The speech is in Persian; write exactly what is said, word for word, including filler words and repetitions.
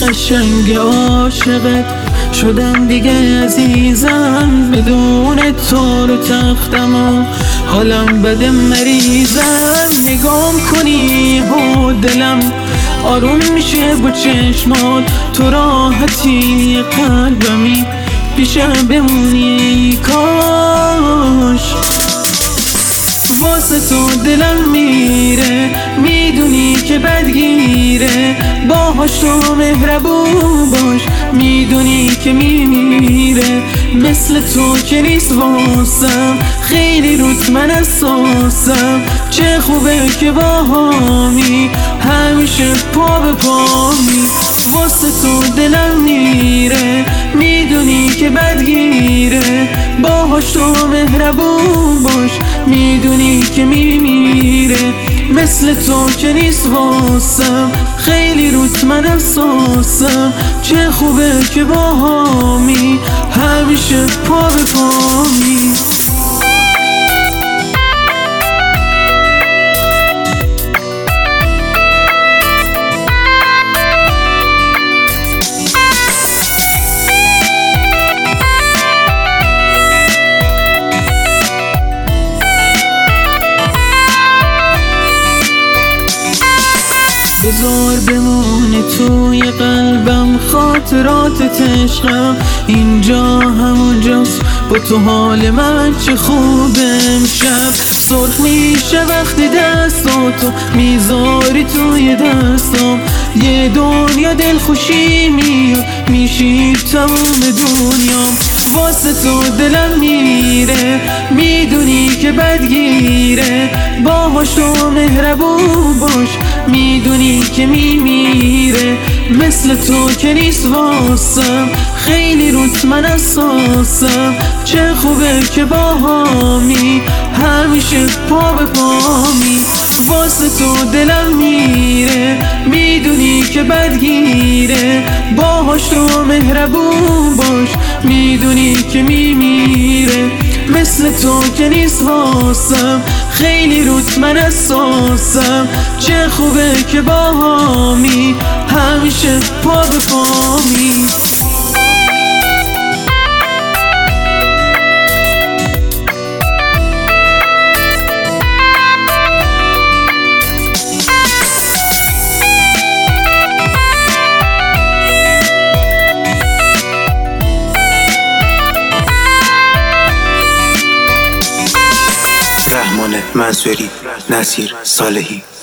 قشنگ عاشقت شدم دیگه عزیزم، بدون تو رو تختم و حالم بده مریضم. نگام کنی و دلم آروم میشه با چشمات، تو راحتی قلبمی پیشم بمونی کاش. واسه تو دلم میره، میدونی که بدگیره، باهاش تو مهربون باش، میدونی که میمیره. مثل تو که نیست واسم، خیلی روت من اساسم، چه خوبه که باهامی همیشه پا به پامی. واسه تو دلم میره، میدونی که بدگیره، باهاش تو مهربون باش، میدونی که میمیره. مثل تو که نیست واسم، خیلی روت من اساسم، چه خوبه که باهامی همیشه پا به پامی. بذار بمونه توی قلبم خاطرات عشقم، اینجا همونجاست با تو حال من چه خوبه. امشب سرخ میشه وقتی دستاتو میذاری توی دستم، یه دنیا دلخوشی میاد میشی تموم دنیام. واسه تو دلم میره، میدونی که بدگیره، باهاش تو مهربون باش، میدونی که میمیره. مثل تو که نیست واسم، خیلی روت من اساسم، چه خوبه که باهامی همیشه پا به پامی. واسه تو دلم میره، میدونی که بدگیره، باهاش تو مهربون باش، میدونی که میمیره. مثل تو که نیست واسم، خیلی روت من اساسم، چه خوبه که باهامی همیشه پا به پامی. رحمان منصوری، نصیر صالحی.